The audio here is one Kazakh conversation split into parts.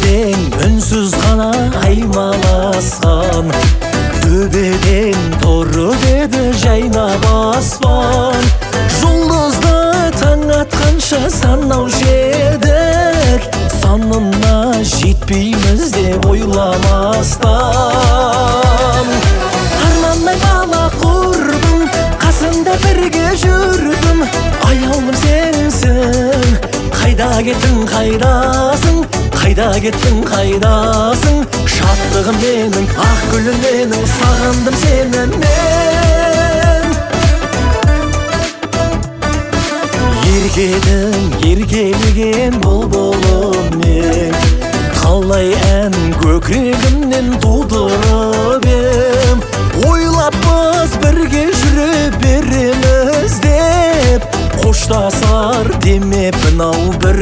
терең үнсіз ғана аймаласқан, төбеден тұрып еді жайнап аспан. Жұлдызды таң атқанша санаушы едік, санына жетпейміз деп ойламастан. Армандай бала құрбым, қасында бірге жүрдім, аяулым сенсің. Қайда кеттің, қайдасың, қайда кеттің, қайдасың? Шаттығым менің, ақ гүлім менің, сағындым сені мен. Еркедің еркелеген бұлбұлым мен, талай ән көкірегімнен тудырып ем. Ойлаппыз бірге жүре береміз деп, қоштасар демеппін ау бір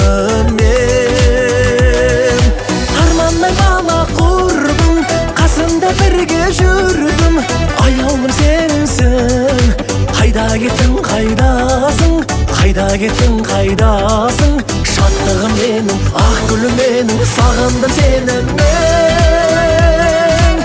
күнінен. Армандай бала құрбым, қасында бірге жүрдім, аяулым сенсің. Қайда кеттің, қайдасың, қайда кеттің, қайдасың? Шаттығым менің, ақ гүлім менің, сағындым сені мен.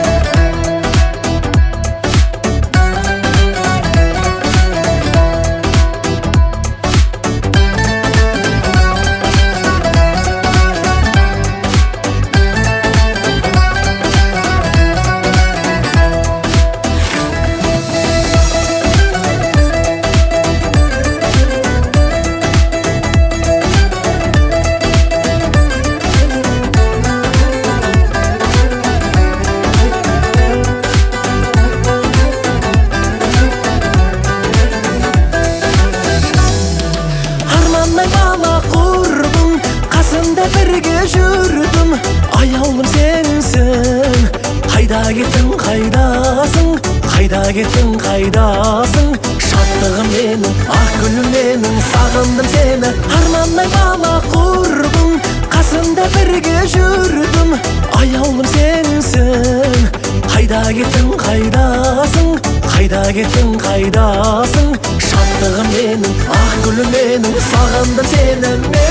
Бірге жүрдім, аяулым сенсің. Қайда кеттің, қайдасың, қайда кеттің, қайдасың? Шаттығым менің, ақ гүлім менің, сағындым сені. Армандай бала құрбым, қасында бірге жүрдім, аяулым сенсің. Қайда кеттің, қайдасың, қайда кеттің, қайдасың? Шаттығым менің, ақ гүлім менің, сағындым сені мен.